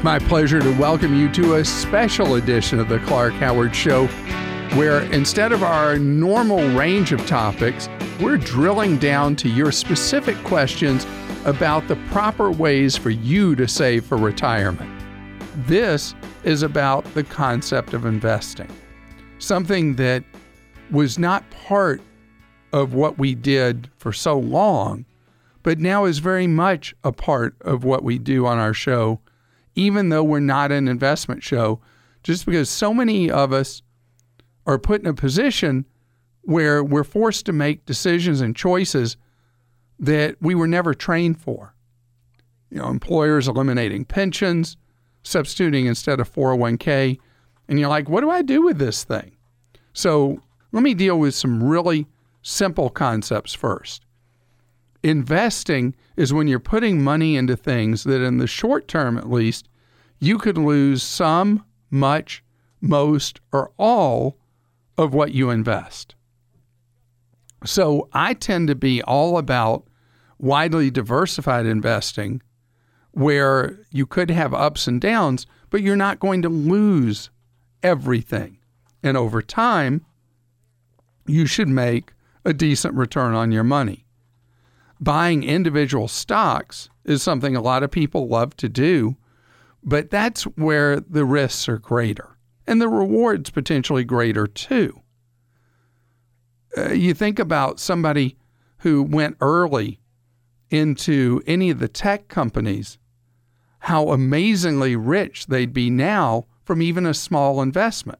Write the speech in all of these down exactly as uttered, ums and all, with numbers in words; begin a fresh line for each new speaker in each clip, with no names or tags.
my pleasure to welcome you to a special edition of the Clark Howard Show, where instead of our normal range of topics, we're drilling down to your specific questions about the proper ways for you to save for retirement. This is about the concept of investing, something that was not part of what we did for so long, but now is very much a part of what we do on our show, even though we're not an investment show, just because so many of us are put in a position where we're forced to make decisions and choices that we were never trained for. You know, employers eliminating pensions, substituting instead of four oh one k, and you're like, what do I do with this thing? So let me deal with some really simple concepts first. Investing is when you're putting money into things that in the short term, at least, you could lose some, much, most, or all of what you invest. So I tend to be all about widely diversified investing where you could have ups and downs, but you're not going to lose everything. And over time, you should make a decent return on your money. Buying individual stocks is something a lot of people love to do, but that's where the risks are greater and the rewards potentially greater too. Uh, you think about somebody who went early into any of the tech companies, how amazingly rich they'd be now from even a small investment.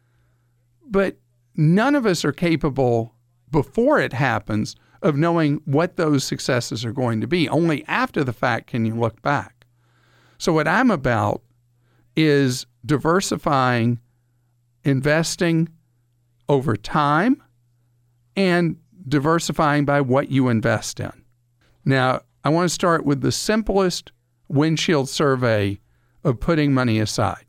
But none of us are capable, before it happens, of knowing what those successes are going to be. Only after the fact can you look back. So what I'm about is diversifying investing over time and diversifying by what you invest in. Now, I want to start with the simplest windshield survey of putting money aside.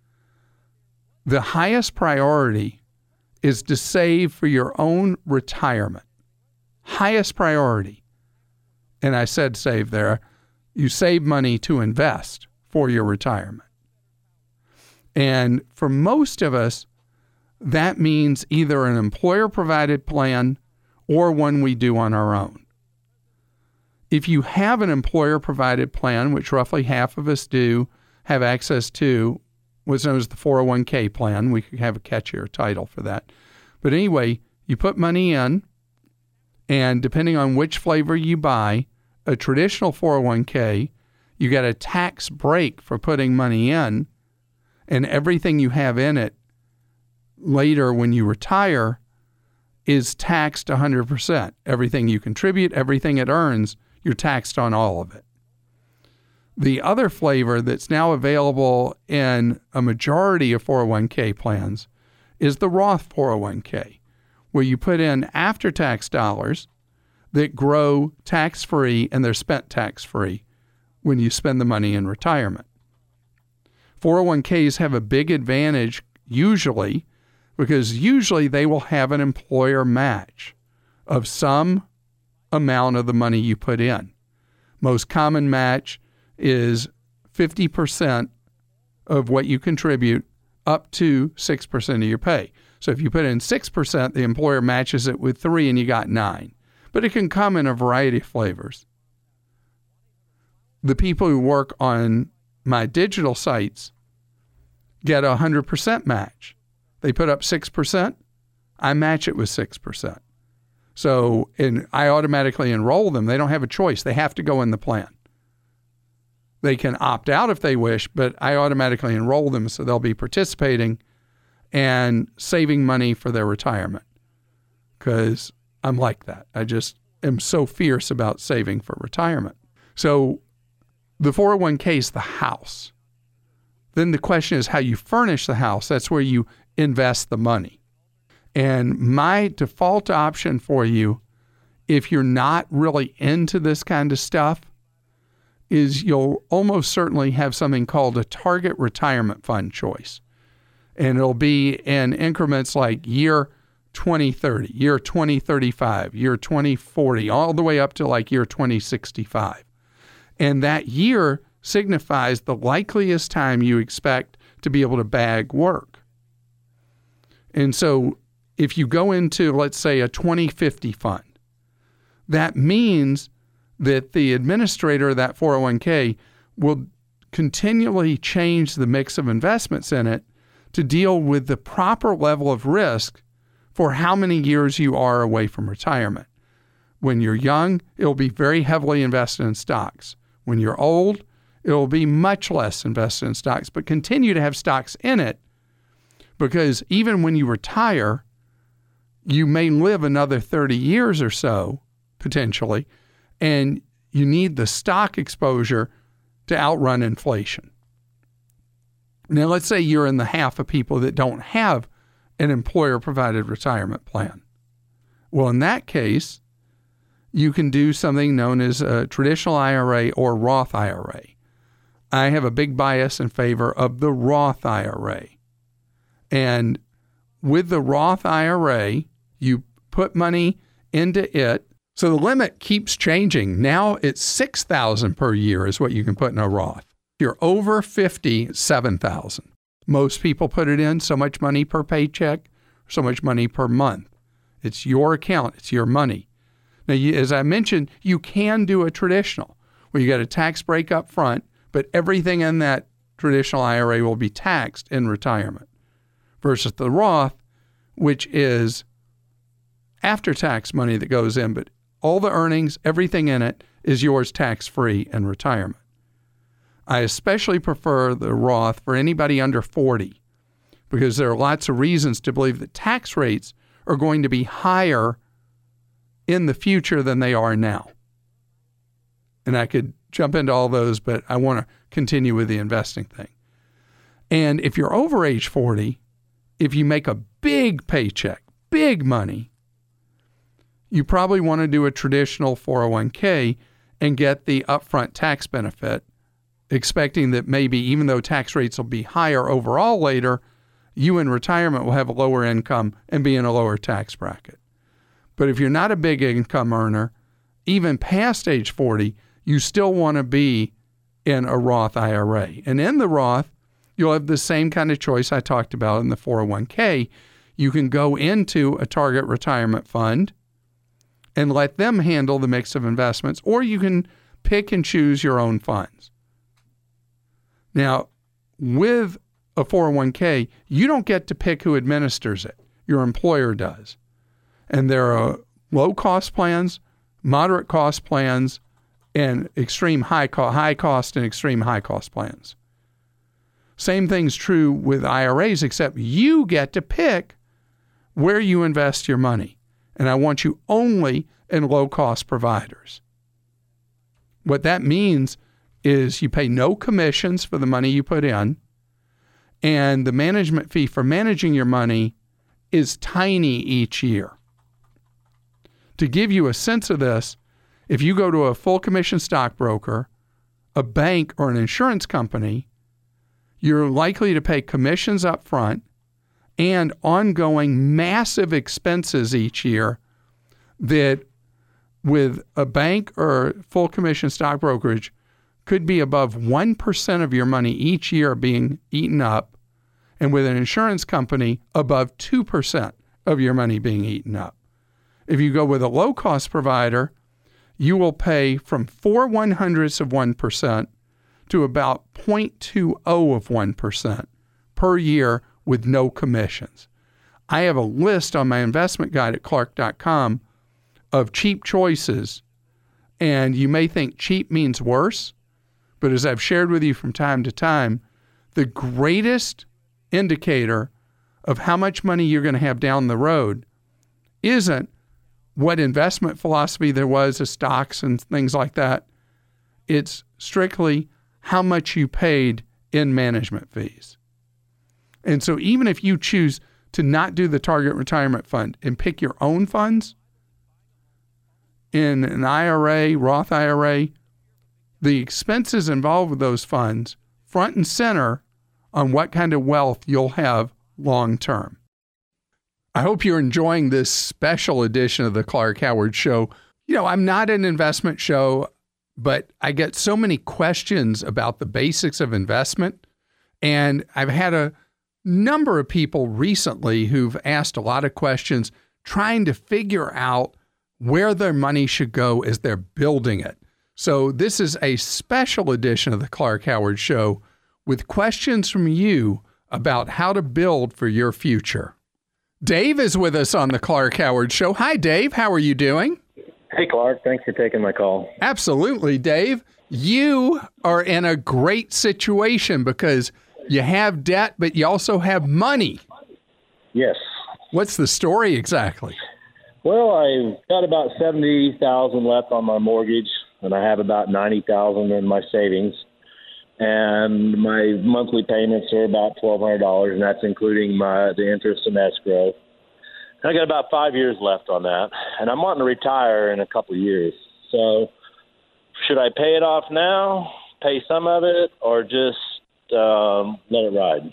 The highest priority is to save for your own retirement. Highest priority. And I said save there. You save money to invest for your retirement. And for most of us, that means either an employer-provided plan or one we do on our own. If you have an employer-provided plan, which roughly half of us do have access to, what's known as the four oh one k plan. We could have a catchier title for that. But anyway, you put money in, and depending on which flavor you buy, a traditional four oh one k, you get a tax break for putting money in, and everything you have in it later when you retire is taxed one hundred percent. Everything you contribute, everything it earns, you're taxed on all of it. The other flavor that's now available in a majority of four oh one k plans is the Roth four oh one k, where you put in after-tax dollars that grow tax-free and they're spent tax-free when you spend the money in retirement. four oh one k's have a big advantage usually because usually they will have an employer match of some amount of the money you put in. Most common match is fifty percent of what you contribute up to six percent of your pay. So if you put in six percent, the employer matches it with three and you got nine. But it can come in a variety of flavors. The people who work on my digital sites get a one hundred percent match. They put up six percent, I match it with six percent. So and I automatically enroll them. They don't have a choice. They have to go in the plan. They can opt out if they wish, but I automatically enroll them so they'll be participating and saving money for their retirement because I'm like that. I just am so fierce about saving for retirement. So the four oh one k is the house. Then the question is how you furnish the house. That's where you invest the money. And my default option for you, if you're not really into this kind of stuff, is you'll almost certainly have something called a target retirement fund choice. And it'll be in increments like year twenty thirty, year twenty thirty-five, year twenty forty, all the way up to like year twenty sixty-five. And that year signifies the likeliest time you expect to be able to bag work. And so if you go into, let's say, a twenty fifty fund, that means that the administrator of that four oh one k will continually change the mix of investments in it to deal with the proper level of risk for how many years you are away from retirement. When you're young, it'll be very heavily invested in stocks. When you're old, it'll be much less invested in stocks, but continue to have stocks in it, because even when you retire, you may live another thirty years or so, potentially, and you need the stock exposure to outrun inflation. Now, let's say you're in the half of people that don't have an employer-provided retirement plan. Well, in that case, you can do something known as a traditional I R A or Roth I R A. I have a big bias in favor of the Roth I R A. And with the Roth I R A, you put money into it. So the limit keeps changing. Now it's six thousand dollars per year is what you can put in a Roth. If you're over fifty, seven thousand dollars. Most people put it in so much money per paycheck, so much money per month. It's your account. It's your money. Now, you, as I mentioned, you can do a traditional where you get a tax break up front, but everything in that traditional I R A will be taxed in retirement, versus the Roth, which is after-tax money that goes in, but all the earnings, everything in it is yours tax-free in retirement. I especially prefer the Roth for anybody under forty, because there are lots of reasons to believe that tax rates are going to be higher in the future than they are now. And I could jump into all those, but I want to continue with the investing thing. And if you're over age forty, if you make a big paycheck, big money, you probably want to do a traditional four oh one k and get the upfront tax benefit, expecting that maybe even though tax rates will be higher overall later, you in retirement will have a lower income and be in a lower tax bracket. But if you're not a big income earner, even past age forty, you still want to be in a Roth I R A. And in the Roth, you'll have the same kind of choice I talked about in the four oh one k. You can go into a target retirement fund and let them handle the mix of investments, or you can pick and choose your own funds. Now, with a four oh one k, you don't get to pick who administers it. Your employer does. And there are low-cost plans, moderate-cost plans, and extreme high co- high cost and extreme high cost plans. Same thing's true with I R As, except you get to pick where you invest your money. And I want you only in low-cost providers. What that means is you pay no commissions for the money you put in, and the management fee for managing your money is tiny each year. To give you a sense of this, if you go to a full commission stockbroker, a bank, or an insurance company, you're likely to pay commissions up front and ongoing massive expenses each year that with a bank or full commission stock brokerage could be above one percent of your money each year being eaten up, and with an insurance company above two percent of your money being eaten up. If you go with a low-cost provider, you will pay from four one hundredths of one percent to about zero point two zero of one percent per year with no commissions. I have a list on my investment guide at clark dot com of cheap choices, and you may think cheap means worse, but as I've shared with you from time to time, the greatest indicator of how much money you're going to have down the road isn't what investment philosophy there was of stocks and things like that. It's strictly how much you paid in management fees. And so even if you choose to not do the target retirement fund and pick your own funds, in an I R A, Roth I R A, the expenses involved with those funds front and center on what kind of wealth you'll have long term. I hope you're enjoying this special edition of the Clark Howard Show. You know, I'm not an investment show, but I get so many questions about the basics of investment. And I've had a number of people recently who've asked a lot of questions trying to figure out where their money should go as they're building it. So this is a special edition of the Clark Howard Show with questions from you about how to build for your future. Dave is with us on the Clark Howard Show. Hi, Dave. How are you doing?
Hey, Clark. Thanks for taking my call.
Absolutely, Dave. You are in a great situation because you have debt, but you also have money.
Yes.
What's the story exactly?
Well, I've got about seventy thousand dollars left on my mortgage, and I have about ninety thousand dollars in my savings. And my monthly payments are about twelve hundred dollars, and that's including my the interest and escrow. And I got about five years left on that, and I'm wanting to retire in a couple of years. So should I pay it off now, pay some of it, or just um, let it ride?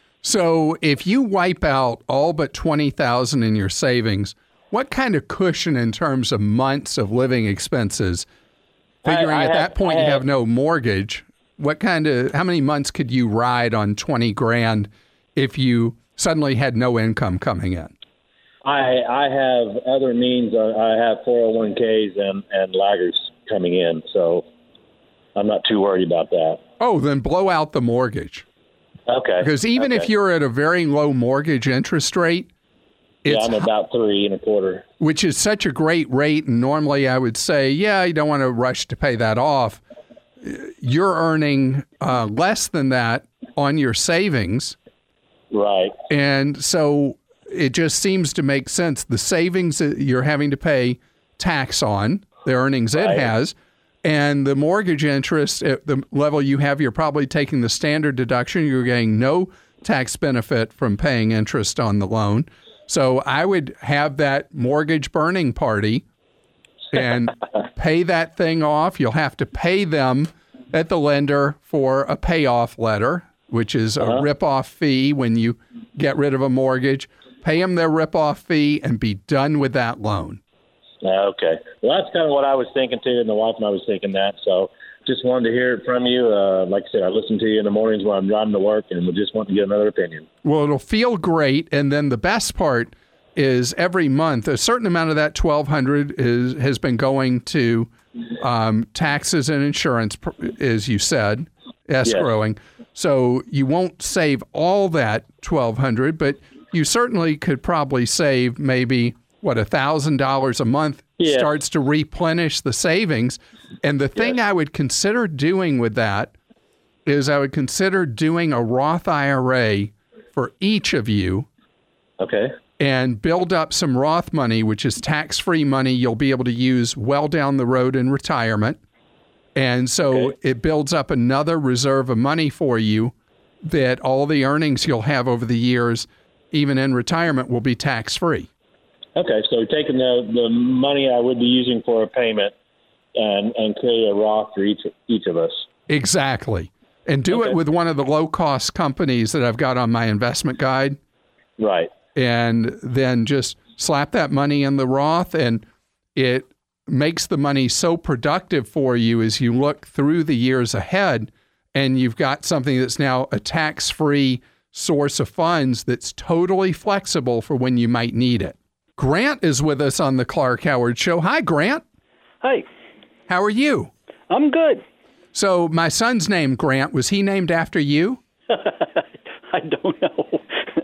So if you wipe out all but twenty thousand dollars in your savings, what kind of cushion in terms of months of living expenses, figuring
I, I
at
have,
that point
I
you
have,
have no mortgage, what kind of, how many months could you ride on twenty grand if you suddenly had no income coming in?
I I have other means. I have four oh one k's and, and laggers coming in, so I'm not too worried about that.
Oh, then blow out the mortgage.
Okay.
Because even
okay.
if you're at a very low mortgage interest rate,
yeah,
it's
I'm about three and a quarter.
Which is such a great rate, and normally I would say, yeah, you don't want to rush to pay that off. You're earning uh, less than that on your savings.
Right.
And so it just seems to make sense. The savings that you're having to pay tax on, the earnings it
right.
has, and the mortgage interest at the level you have, you're probably taking the standard deduction. You're getting no tax benefit from paying interest on the loan. So I would have that mortgage burning party and pay that thing off. You'll have to pay them at the lender for a payoff letter, which is a
uh-huh.
rip-off fee when you get rid of a mortgage. Pay them their rip-off fee and be done with that loan.
Okay. Well, that's kind of what I was thinking, too, and the wife and I was thinking that. So just wanted to hear it from you. Uh, like I said, I listen to you in the mornings when I'm driving to work, and we just want to get another opinion.
Well, it'll feel great, and then the best part is every month, a certain amount of that twelve hundred dollars is has been going to um, taxes and insurance, as you said, escrowing. Yes. So you won't save all that twelve hundred dollars, but you certainly could probably save maybe, what, one thousand dollars a month
yeah.
starts to replenish the savings. And the thing yes. I would consider doing with that is I would consider doing a Roth I R A for each of you.
Okay.
And build up some Roth money, which is tax-free money you'll be able to use well down the road in retirement. And so okay. it builds up another reserve of money for you that all the earnings you'll have over the years, even in retirement, will be tax-free.
Okay, so taking the, the money I would be using for a payment and, and create a Roth for each, each of us.
Exactly. And do okay. it with one of the low-cost companies that I've got on my investment guide.
Right.
And then just slap that money in the Roth, and it makes the money so productive for you as you look through the years ahead, and you've got something that's now a tax-free source of funds that's totally flexible for when you might need it. Grant is with us on the Clark Howard Show. Hi, Grant.
Hi.
How are you?
I'm good.
So my son's name, Grant, was he named after you?
I don't know.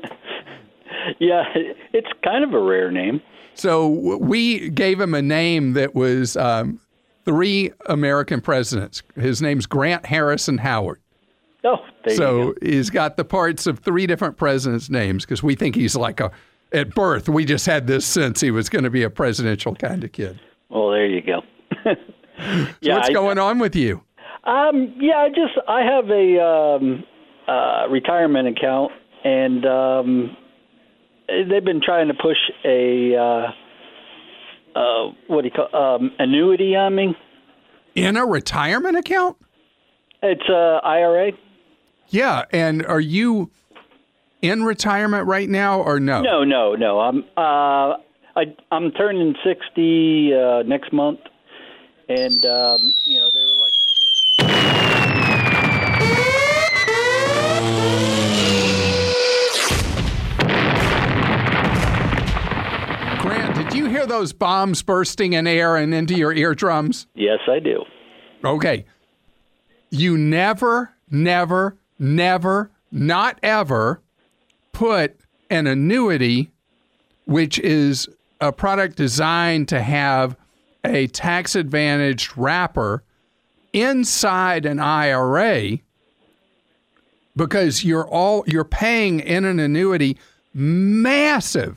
Yeah, it's kind of a rare name.
So we gave him a name that was um, three American presidents. His name's Grant Harrison Howard.
Oh, there
so
you go.
He's got the parts of three different presidents' names because we think he's like a, at birth, we just had this sense he was going to be a presidential kind of kid.
Well, there you go.
So
yeah,
what's
I,
going on with you?
Um, yeah, I just, I have a um, uh, retirement account, and um, they've been trying to push a, uh, uh, what do you call, um, annuity on me.
In a retirement account?
It's a I R A.
Yeah, and are you in retirement right now or no?
No, no, no. I'm uh, I I'm turning sixty uh, next month, and um, you know there are a
do you hear those bombs bursting in air and into your eardrums?
Yes, I do.
Okay. You never, never, never, not ever put an annuity, which is a product designed to have a tax-advantaged wrapper, inside an I R A, because you're all you're paying in an annuity massive,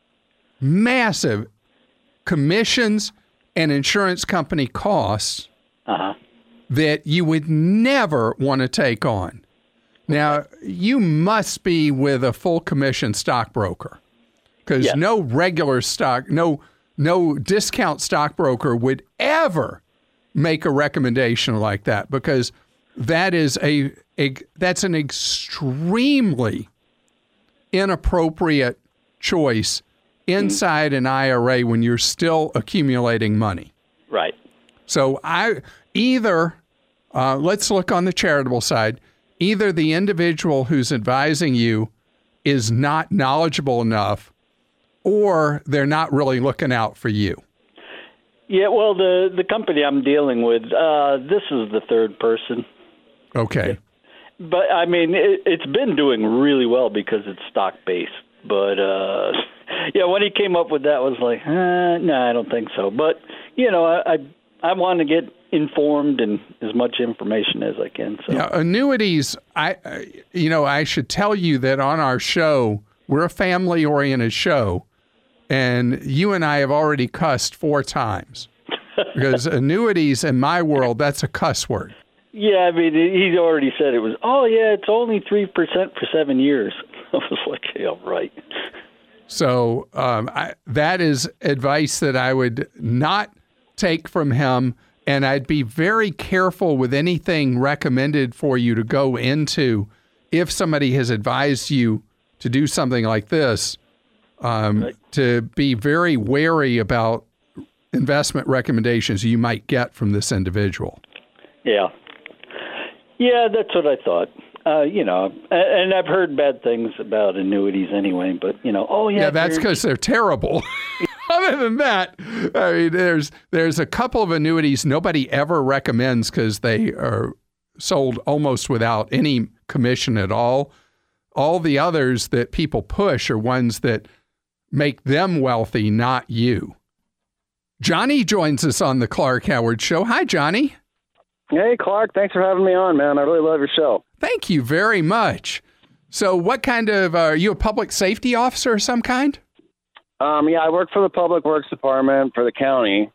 massive commissions and insurance company costs
uh-huh.
that you would never want to take on. Now, you must be with a full commission stockbroker, because
yes.
no regular stock, no no discount stockbroker would ever make a recommendation like that, because that is a, a that's an extremely inappropriate choice inside an I R A when you're still accumulating money.
Right.
So I either uh, let's look on the charitable side. Either the individual who's advising you is not knowledgeable enough, or they're not really looking out for you.
Yeah, well, the the company I'm dealing with, uh, this is the third person.
Okay.
But, I mean, it, it's been doing really well because it's stock-based. But, uh, yeah, when he came up with that, I was like, eh, no, I don't think so. But, you know, I, I, I want to get informed and as much information as I can. So.
Yeah, annuities, I, you know, I should tell you that on our show, we're a family-oriented show, and you and I have already cussed four times. Because annuities, in my world, that's a cuss word.
Yeah, I mean, he's already said it was, oh, yeah, it's only three percent for seven years. I was like, yeah, right.
So um, I, that is advice that I would not take from him, and I'd be very careful with anything recommended for you to go into if somebody has advised you to do something like this, um, right. to be very wary about investment recommendations you might get from this individual.
Yeah. Yeah, that's what I thought. Uh, you know, and I've heard bad things about annuities anyway, but, you know, oh, yeah.
Yeah, that's because they're terrible. Other than that, I mean, there's there's a couple of annuities nobody ever recommends because they are sold almost without any commission at all. All the others that people push are ones that make them wealthy, not you. Johnny joins us on the Clark Howard Show. Hi, Johnny.
Hey, Clark. Thanks for having me on, man. I really love your show.
Thank you very much. So what kind of, uh, are you a public safety officer of some kind?
Um, yeah, I work for the Public Works Department for the county.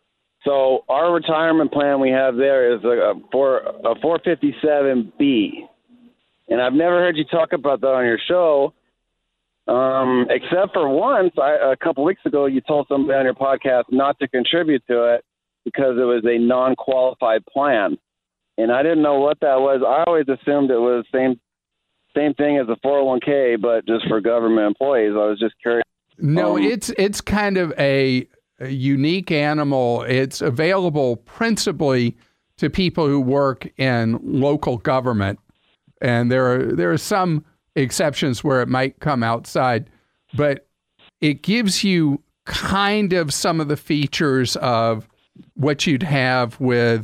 So our retirement plan we have there is a, a, four, a four fifty-seven B. And I've never heard you talk about that on your show, um, except for once, I, a couple weeks ago, you told somebody on your podcast not to contribute to it because it was a non-qualified plan. And I didn't know what that was. I always assumed it was same same thing as a four oh one k, but just for government employees. I was just curious.
No,
um,
it's it's kind of a, a unique animal. It's available principally to people who work in local government, and there are there are some exceptions where it might come outside, but it gives you kind of some of the features of what you'd have with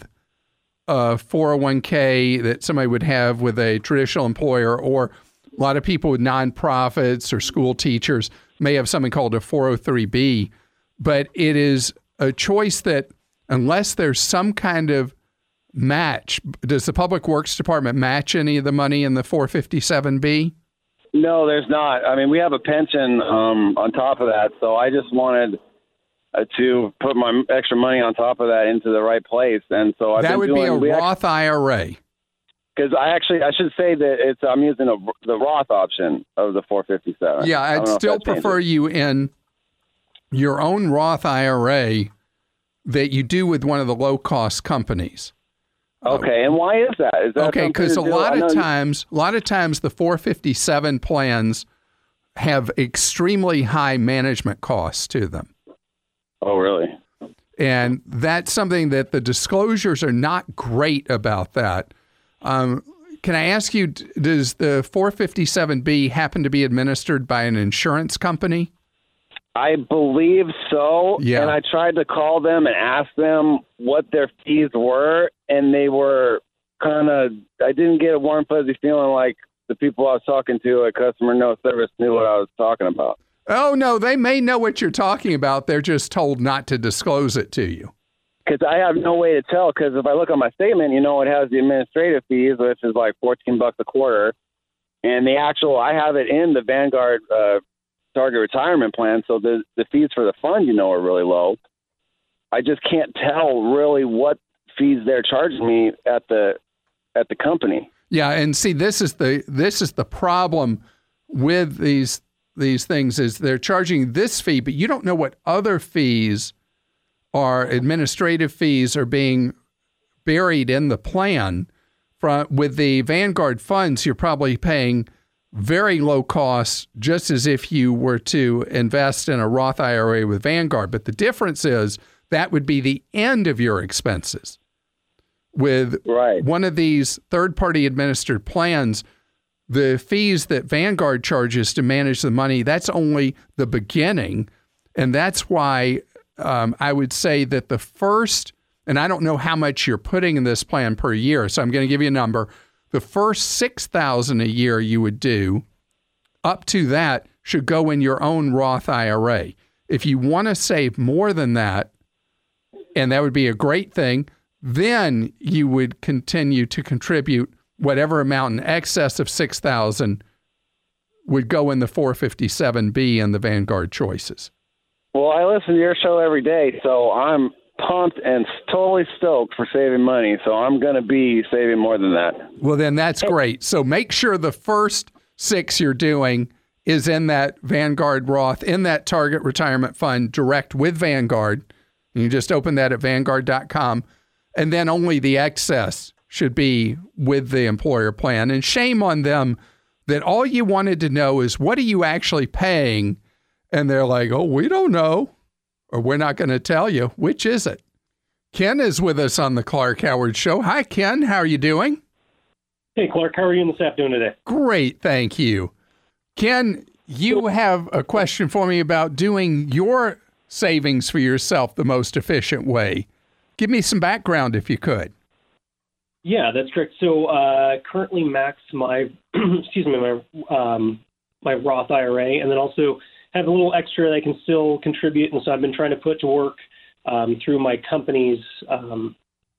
a four oh one k that somebody would have with a traditional employer, or a lot of people with nonprofits or school teachers may have something called a four oh three B. But it is a choice that, unless there's some kind of match, does the Public Works Department match any of the money in the four fifty-seven B?
No, there's not. I mean, we have a pension um, on top of that, so I just wanted uh, to put my extra money on top of that into the right place. And so I've
that
been
would
doing,
be a Roth
actually,
I R A.
Because I actually, I should say that it's I'm using a, the Roth option of the four fifty-seven.
Yeah, I'd still prefer you in your own Roth I R A that you do with one of the low-cost companies.
Okay, and why is that? Is that
okay? Because a
do?
lot of
you...
times, a lot of times, the four fifty-seven plans have extremely high management costs to them.
Oh, really?
And that's something that the disclosures are not great about that. Um, can I ask you, does the four fifty-seven B happen to be administered by an insurance company?
I believe so.
Yeah.
And I tried to call them and ask them what their fees were, and they were kind of, I didn't get a warm, fuzzy feeling like the people I was talking to at Customer No Service knew what I was talking about.
Oh, no, they may know what you're talking about. They're just told not to disclose it to you.
Because I have no way to tell, because if I look at my statement, you know, it has the administrative fees, which is like fourteen bucks a quarter. And the actual, I have it in the Vanguard uh, target retirement plan, so the the fees for the fund, you know, are really low. I just can't tell really what fees they're charging me at the at the company.
Yeah, and see, this is the this is the problem with these these things is they're charging this fee, but you don't know what other fees are, administrative fees are being buried in the plan. From with the Vanguard funds, you're probably paying very low costs, just as if you were to invest in a Roth I R A with Vanguard. But the difference is that would be the end of your expenses. With
right.
one of these third-party administered plans, the fees that Vanguard charges to manage the money, that's only the beginning. And that's why um, I would say that the first, and I don't know how much you're putting in this plan per year, so I'm going to give you a number. The first six thousand dollars a year you would do, up to that, should go in your own Roth I R A. If you want to save more than that, and that would be a great thing, then you would continue to contribute whatever amount in excess of six thousand dollars would go in the four fifty-seven B and the Vanguard choices.
Well, I listen to your show every day, so I'm pumped and totally stoked for saving money. So I'm going to be saving more than that.
Well, then that's great. So make sure the first six you're doing is in that Vanguard Roth, in that Target Retirement Fund direct with Vanguard. And you just open that at Vanguard dot com. And then only the excess should be with the employer plan. And shame on them that all you wanted to know is, what are you actually paying? And they're like, oh, we don't know, or we're not going to tell you. Which is it? Ken is with us on the Clark Howard Show. Hi, Ken. How are you doing?
Hey, Clark. How are you and the staff doing today?
Great. Thank you. Ken, you have a question for me about doing your savings for yourself the most efficient way. Give me some background if you could.
Yeah, that's correct. So uh, currently max my, excuse me, my um, my Roth I R A, and then also have a little extra that I can still contribute. And so I've been trying to put to work um, through my company's um,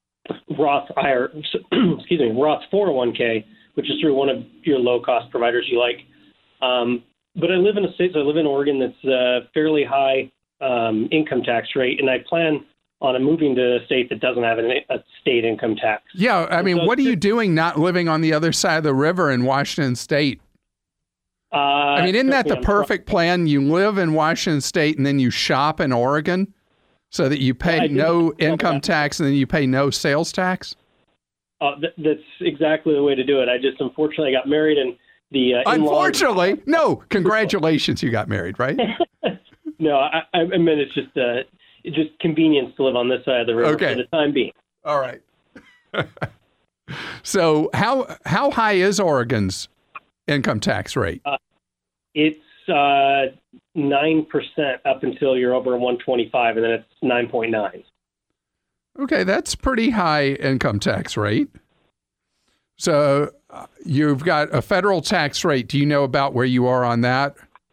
Roth I R A, excuse me, Roth four oh one k, which is through one of your low-cost providers you like. Um, but I live in a state, so I live in Oregon, that's a fairly high um, income tax rate, and I plan on a moving to a state that doesn't have an, a state income tax.
Yeah, I mean, so what are you doing not living on the other side of the river in Washington State?
Uh,
I mean, isn't that the perfect plan? You live in Washington State and then you shop in Oregon so that you pay
well,
no income tax and then you pay no sales tax?
Uh, th- that's exactly the way to do it. I just, unfortunately, got married and the uh,
Unfortunately? No. Congratulations, you got married, right?
No, I, I mean, it's just uh, it's just convenience to live on this side of the river
okay.
for the time being.
All right. So how how high is Oregon's income tax rate?
Uh, it's uh, nine percent up until you're over one twenty-five, and then it's nine point nine.
Okay, that's pretty high income tax rate. So uh, you've got a federal tax rate. Do you know about where you are on that?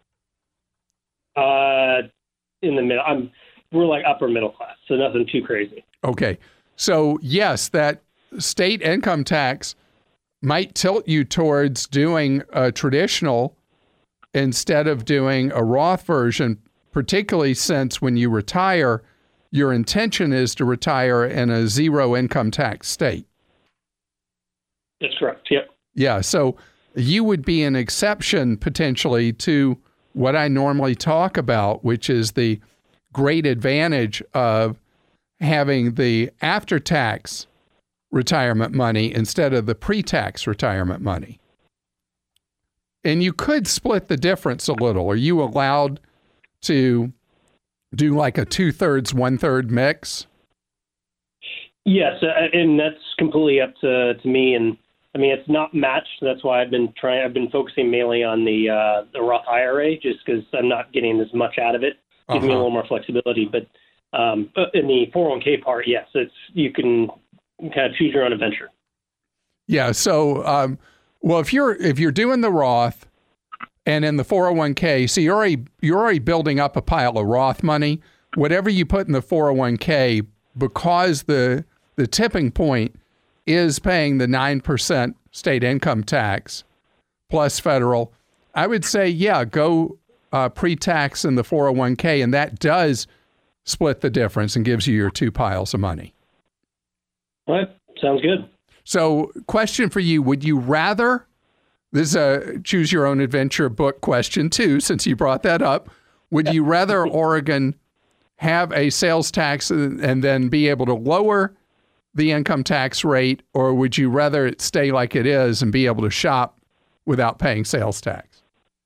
Uh, in the middle. I'm we're like upper middle class, so nothing too crazy.
Okay. So yes, that state income tax might tilt you towards doing a traditional instead of doing a Roth version, particularly since when you retire, your intention is to retire in a zero income tax state.
That's correct. Yep.
Yeah. So you would be an exception potentially to what I normally talk about, which is the great advantage of having the after-tax retirement money instead of the pre-tax retirement money. And you could split the difference a little. Are you allowed to do like a two-thirds, one-third mix?
Yes, uh, and that's completely up to, to me. And I mean, it's not matched. That's why I've been trying. I've been focusing mainly on the uh, the Roth I R A, just because I'm not getting as much out of it. gives
uh-huh.
me a little more flexibility. But um, in the four oh one k part, yes, it's you can kind of choose your own adventure.
Yeah. So, um, well, if you're if you're doing the Roth and in the four oh one k, so you're already you're already building up a pile of Roth money. Whatever you put in the four oh one k, because the the tipping point is paying the nine percent state income tax plus federal, I would say, yeah, go uh, pre-tax in the four oh one k, and that does split the difference and gives you your two piles of money.
All right. Sounds good.
So, question for you, would you rather, this is a choose your own adventure book question too, since you brought that up, would you rather Oregon have a sales tax and then be able to lower the income tax rate, or would you rather it stay like it is and be able to shop without paying sales tax?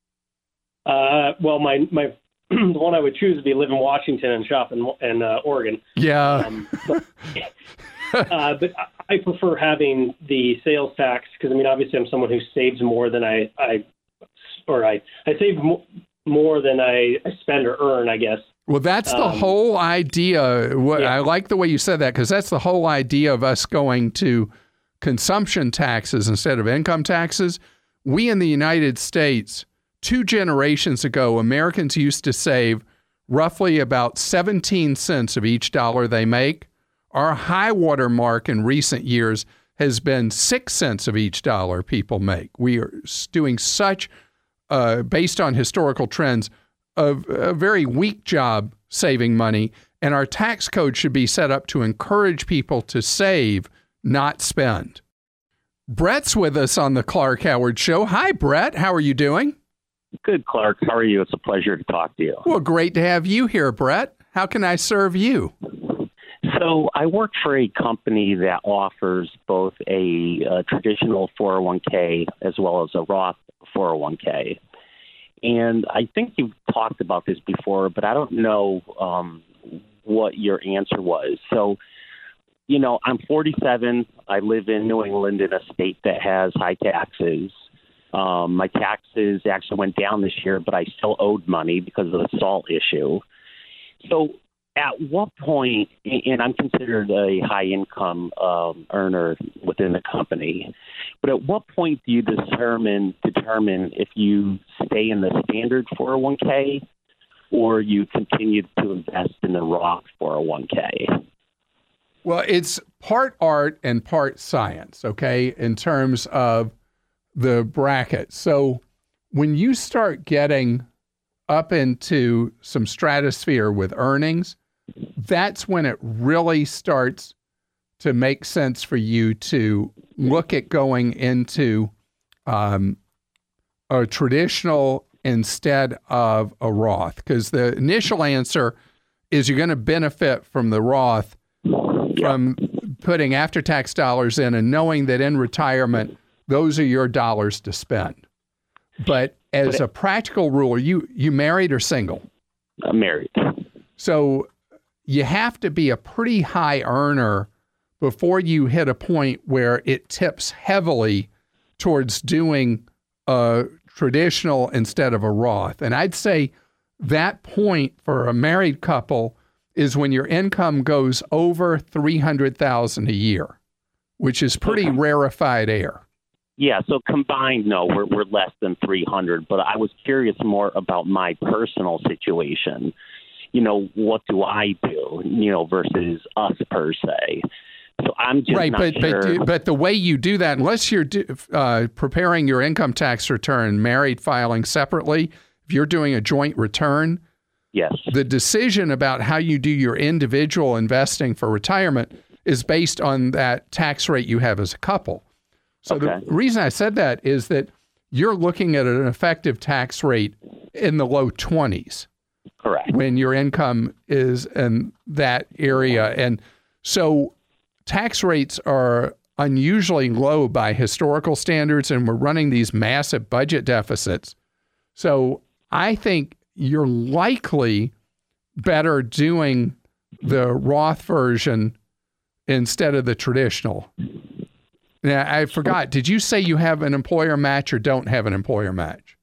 Uh, well, my, my the one I would choose would be live in Washington and shop in, in uh, Oregon.
Yeah.
Um, but, uh, but I prefer having the sales tax because, I mean, obviously I'm someone who saves more than I, I or I, I save mo- more than I, I spend or earn, I guess.
Well, that's the
um,
whole idea. What,
yeah.
I like the way you said that because that's the whole idea of us going to consumption taxes instead of income taxes. We in the United States, two generations ago, Americans used to save roughly about seventeen cents of each dollar they make. Our high water mark in recent years has been six cents of each dollar people make. We are doing such, uh, based on historical trends, a, a very weak job saving money, and our tax code should be set up to encourage people to save, not spend. Brett's with us on the Clark Howard Show. Hi, Brett. How are you doing?
Good, Clark. How are you? It's a pleasure to talk to you.
Well, great to have you here, Brett. How can I serve you?
So I work for a company that offers both a, a traditional four oh one k as well as a Roth four oh one k. And I think you've talked about this before, but I don't know um, what your answer was. So, you know, I'm forty-seven. I live in New England in a state that has high taxes. Um, my taxes actually went down this year, but I still owed money because of the SALT issue. So at what point, and I'm considered a high-income um, earner within the company, but at what point do you determine determine if you stay in the standard four oh one k or you continue to invest in the Roth four oh one k?
Well, it's part art and part science, okay, in terms of the bracket. So when you start getting up into some stratosphere with earnings, that's when it really starts to make sense for you to look at going into um, a traditional instead of a Roth. Because the initial answer is you're going to benefit from the Roth from putting after-tax dollars in and knowing that in retirement, those are your dollars to spend. But as a practical rule, are you, you married or single?
I'm married.
So you have to be a pretty high earner before you hit a point where it tips heavily towards doing a traditional instead of a Roth. And I'd say that point for a married couple is when your income goes over three hundred thousand dollars a year, which is pretty okay. Rarefied air.
Yeah, so combined, no, we're we're less than three hundred. But I was curious more about my personal situation. You know, what do I do? You know, versus us per se. So I'm just
right,
not
but
sure.
but but the way you do that, unless you're uh, preparing your income tax return, married filing separately, if you're doing a joint return,
yes,
the decision about how you do your individual investing for retirement is based on that tax rate you have as a couple. So
okay.
the reason I said that is that you're looking at an effective tax rate in the low twenties.
Correct.
When your income is in that area. And so tax rates are unusually low by historical standards, and we're running these massive budget deficits. So I think you're likely better doing the Roth version instead of the traditional. Now, I forgot, did you say you have an employer match or don't have an employer match?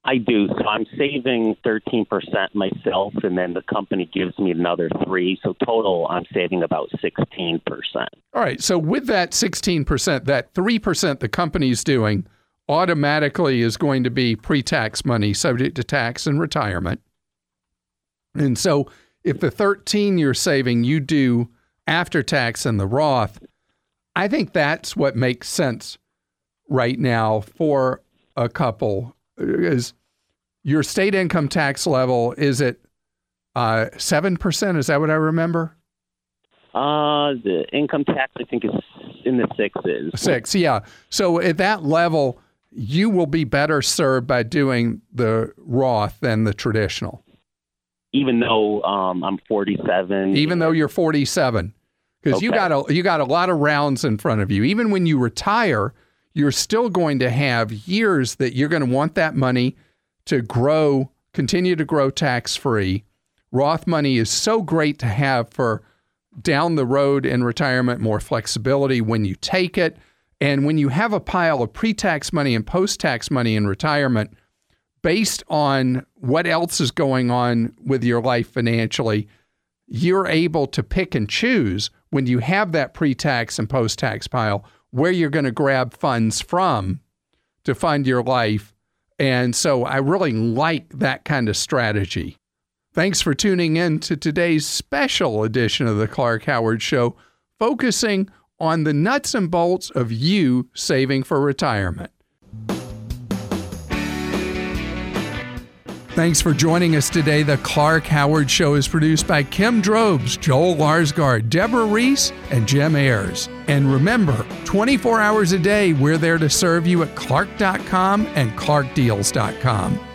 I do. So I'm saving thirteen percent myself, and then the company gives me another three. So total, I'm saving about sixteen percent.
All right. So with that sixteen percent, that three percent the company's doing automatically is going to be pre-tax money subject to tax and retirement. And so if the thirteen you're saving, you do after tax and the Roth, I think that's what makes sense right now for a couple. Is your state income tax level, is it uh, seven percent? Is that what I remember?
Uh, the income tax, I think, is in the sixes.
Six, yeah. So at that level, you will be better served by doing the Roth than the traditional.
Even though um, I'm forty-seven.
Even though you're forty-seven. Because okay. you got a you got a lot of rounds in front of you. Even when you retire, you're still going to have years that you're going to want that money to grow, continue to grow tax-free. Roth money is so great to have for down the road in retirement, more flexibility when you take it. And when you have a pile of pre-tax money and post-tax money in retirement, based on what else is going on with your life financially, you're able to pick and choose when you have that pre-tax and post-tax pile where you're going to grab funds from to fund your life. And so I really like that kind of strategy. Thanks for tuning in to today's special edition of the Clark Howard Show, focusing on the nuts and bolts of you saving for retirement. Thanks for joining us today. The Clark Howard Show is produced by Kim Drobes, Joel Larsgaard, Deborah Reese, and Jim Ayers. And remember, twenty-four hours a day, we're there to serve you at clark dot com and clark deals dot com.